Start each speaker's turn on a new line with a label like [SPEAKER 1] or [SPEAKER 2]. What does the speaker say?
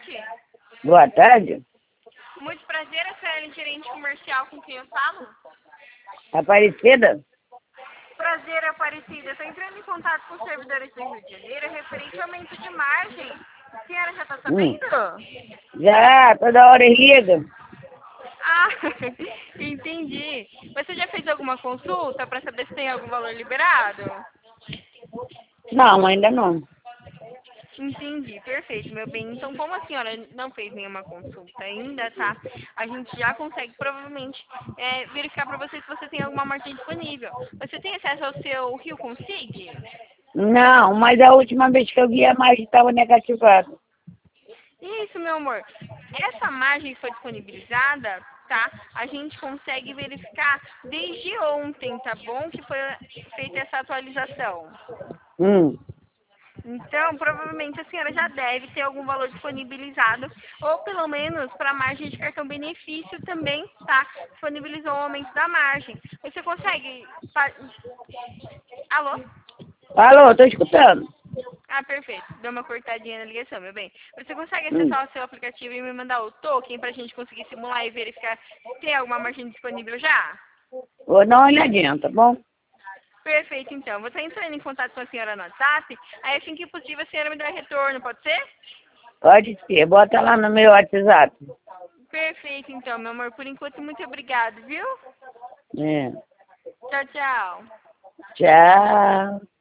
[SPEAKER 1] tarde.
[SPEAKER 2] Boa tarde.
[SPEAKER 1] Muito prazer, essa é a gerente comercial com quem eu falo.
[SPEAKER 2] Aparecida?
[SPEAKER 1] Prazer, Aparecida. Estou entrando em contato com os servidores do Rio de Janeiro referente ao aumento de margem. A senhora já está sabendo?
[SPEAKER 2] Já, toda hora liga.
[SPEAKER 1] Ah, entendi. Você já fez alguma consulta para saber se tem algum valor liberado?
[SPEAKER 2] Não, ainda não.
[SPEAKER 1] Entendi, perfeito, meu bem. Então, como a senhora não fez nenhuma consulta ainda, tá? A gente já consegue provavelmente verificar para você se você tem alguma margem disponível. Você tem acesso ao seu Rio Consig?
[SPEAKER 2] Não, mas a última vez que eu vi a margem estava negativada.
[SPEAKER 1] Isso, meu amor. Essa margem que foi disponibilizada, tá? A gente consegue verificar desde ontem, tá bom? Que foi feita essa atualização. Então, provavelmente a senhora já deve ter algum valor disponibilizado, ou pelo menos para a margem de cartão benefício também, tá? Disponibilizou o aumento da margem. Você consegue... Alô?
[SPEAKER 2] Alô, tô escutando.
[SPEAKER 1] Ah, perfeito. Deu uma cortadinha na ligação, meu bem. Você consegue acessar o seu aplicativo e me mandar o token para a gente conseguir simular e verificar se tem alguma margem disponível já?
[SPEAKER 2] Vou dar uma olhadinha, tá bom?
[SPEAKER 1] Perfeito, então. Vou estar entrando em contato com a senhora no WhatsApp, aí assim que possível a senhora me dá retorno, pode ser?
[SPEAKER 2] Pode ser, bota lá no meu WhatsApp.
[SPEAKER 1] Perfeito, então, meu amor. Por enquanto, muito obrigado, viu?
[SPEAKER 2] É.
[SPEAKER 1] Tchau, tchau.
[SPEAKER 2] Tchau.